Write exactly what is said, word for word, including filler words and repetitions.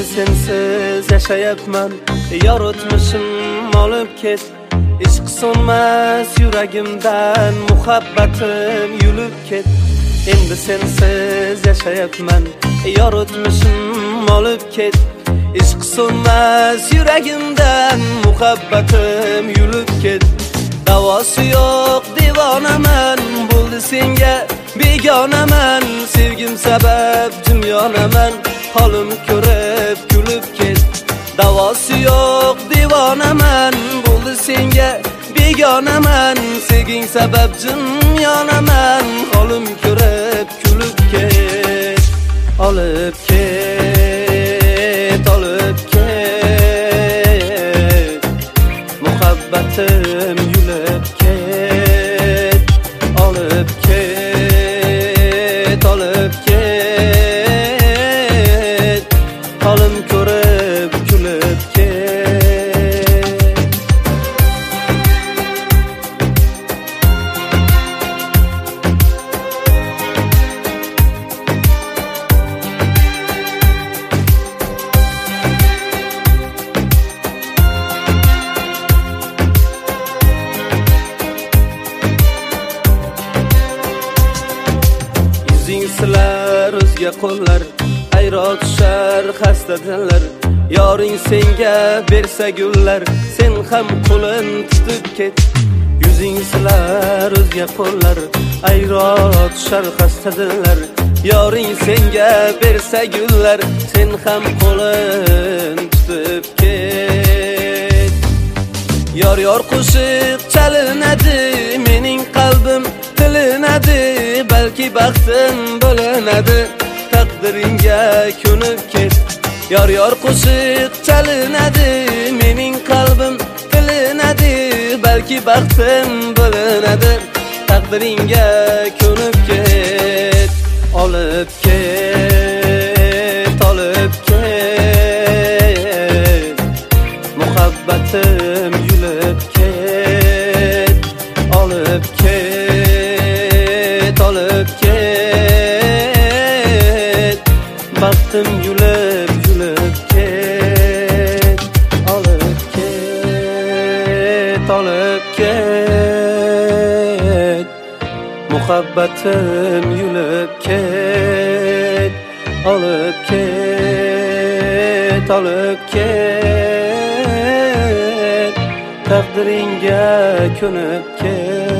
sensiz yaşayapman, yor o'tmishim olib ket. Ishq so'nmas yuragimdan, muhabbatim yulib ket. Endi sensiz yaşayapman, yor o'tmishim olib ket. Ishq so'nmas yuragimdan, muhabbatim yulib ket. Davosi yo'q divonaman, bo'ldi senga begonaman. Sevgim sabab jimyonaman, holim ko'rib kulib ket. Davosi yo'q divonaman, bo'ldi senga begonaman. Sevging sabab jimyonaman, holim ko'rib kulib ket. Olib ket, olib ket, muhabbatim yulib ket. Olib ket, olib ket, holim ko'rib kulib ket. Yuzing silar o'zga qo'llar, ayro tushar xasta dillar. Yoring senga bersa gullar, sen ham qo'lin tutib ket. Yuzing silar o'zga qo'llar, ayro tushar xasta dillar. Yoring senga bersa gullar, sen ham qo'lin tutib ket. Yor yor qo'shiq chalinadi, mening qalbim tilinadi. Balki baxtim bo'linadi, taqdiringga ko'nib ket. Yor yor qo'shiq chalinadi, mening qalbim tilinadi. Balki baxtim bo'linadi, taqdiringga ko'nib ket. Olib ket, olib ket, muhabbatim yulib ket. Olib ket, olib ket, baxtim yulib yulib ket. Olib ket, olib ket, muhabbatim yulib ket. Olib ket, olib ket, taqdiringga ko'nib ket.